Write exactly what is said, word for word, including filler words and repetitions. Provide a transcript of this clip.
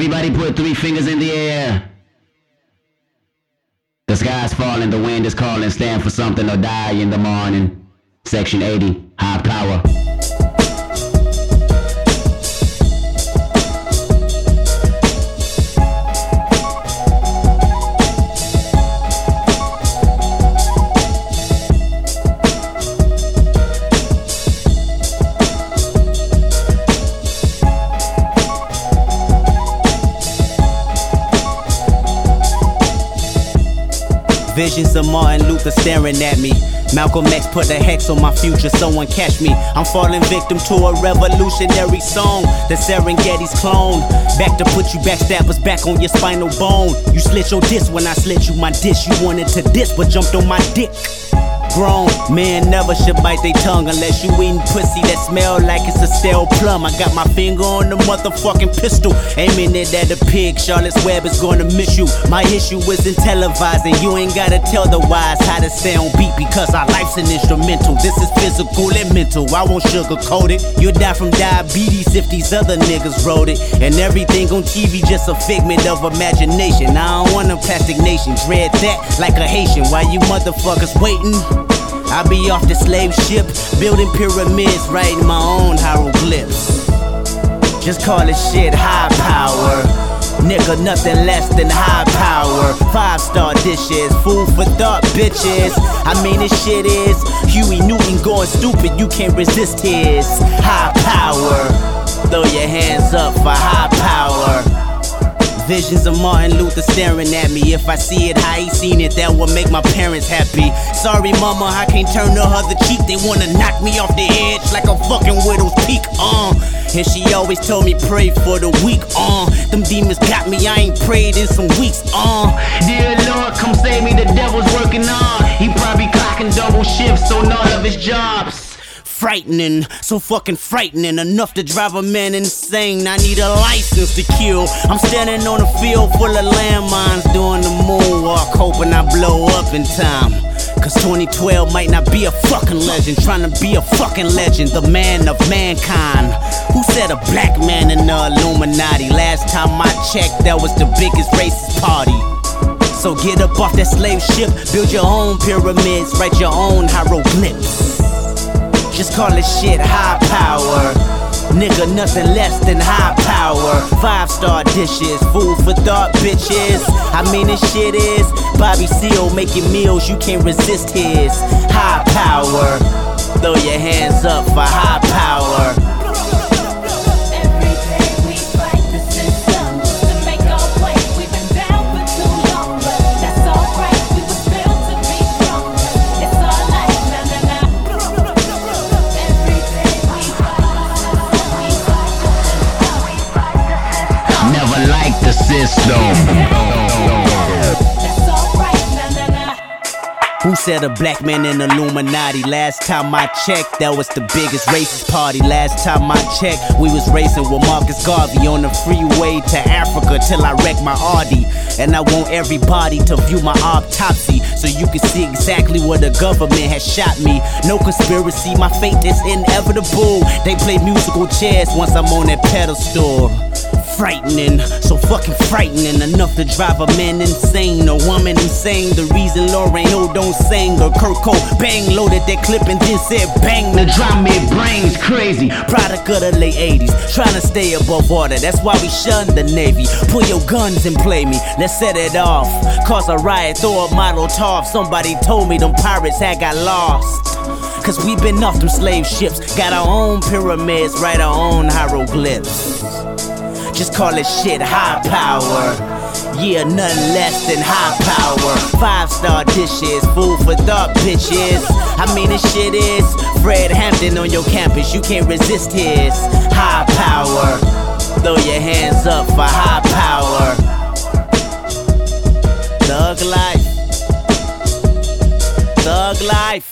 Everybody put three fingers in the air. The sky's falling, the wind is calling. Stand for something or die in the morning. Section eighty, high power. Visions of Martin Luther staring at me. Malcolm X put a hex on my future, someone catch me. I'm falling victim to a revolutionary song, the Serengeti's clone. Back to put you backstabbers back on your spinal bone. You slit your disc when I slit you my dish. You wanted to diss but jumped on my dick. Grown men never should bite their tongue unless you eating pussy that smell like it's a stale plum. I got my finger on the motherfucking pistol, aiming it at a pig. Charlotte's Web is gonna miss you. My issue isn't televising. You ain't gotta tell the wise how to stay on beat, because our life's an instrumental. This is physical and mental. I won't sugarcoat it. You'll die from diabetes if these other niggas wrote it. And everything on T V just a figment of imagination. I don't want a plastic nation. Dread that like a Haitian. While you motherfuckers waiting, I be off the slave ship, building pyramids, writing my own hieroglyphs. Just call it shit high power. Nigga, nothing less than high power. Five star dishes, food for thought, bitches. I mean, this shit is Huey Newton going stupid, you can't resist his high power. Throw your hands up for high power. Visions of Martin Luther staring at me. If I see it how he seen it, that will make my parents happy. Sorry mama, I can't turn the other cheek. They wanna knock me off the edge like a fucking widow's peak, uh And she always told me pray for the weak, uh Them demons got me, I ain't prayed in some weeks, uh Dear Lord, come save me, the devil's working on. He probably clocking double shifts on all of his jobs. Frightening, so fucking frightening, enough to drive a man insane. I need a license to kill. I'm standing on a field full of landmines, doing the moonwalk, hoping I blow up in time. Cause twenty twelve might not be a fucking legend, trying to be a fucking legend, the man of mankind. Who said a black man in the Illuminati? Last time I checked, that was the biggest racist party. So get up off that slave ship, build your own pyramids, write your own hieroglyphs. Just call it shit high power. Nigga, nothing less than high power. Five star dishes, food for thought, bitches. I mean, this shit is Bobby Seale making meals, you can't resist his high power. Throw your hands up for high power. The system. Who said a black man in Illuminati? Last time I checked, that was the biggest racist party. Last time I checked, we was racing with Marcus Garvey on the freeway to Africa till I wrecked my Audi. And I want everybody to view my autopsy so you can see exactly where the government has shot me. No conspiracy, my fate is inevitable. They play musical chairs once I'm on that pedestal. Frightening, so fucking frightening, enough to drive a man insane, a woman insane. The reason Lorraine don't sing, or Kurt Cobain loaded that clip and then said bang. The drum it brains crazy. Product of the late eighties, trying to stay above water, that's why we shun the Navy. Pull your guns and play me, let's set it off. Cause a riot, throw a model top. Somebody told me them pirates had got lost. Cause we been off them slave ships, got our own pyramids, write our own hieroglyphs. Just call it shit high power. Yeah, nothing less than high power. Five star dishes, food for thought, bitches. I mean, this shit is Fred Hampton on your campus, you can't resist his high power. Throw your hands up for high power. Thug life. Thug life.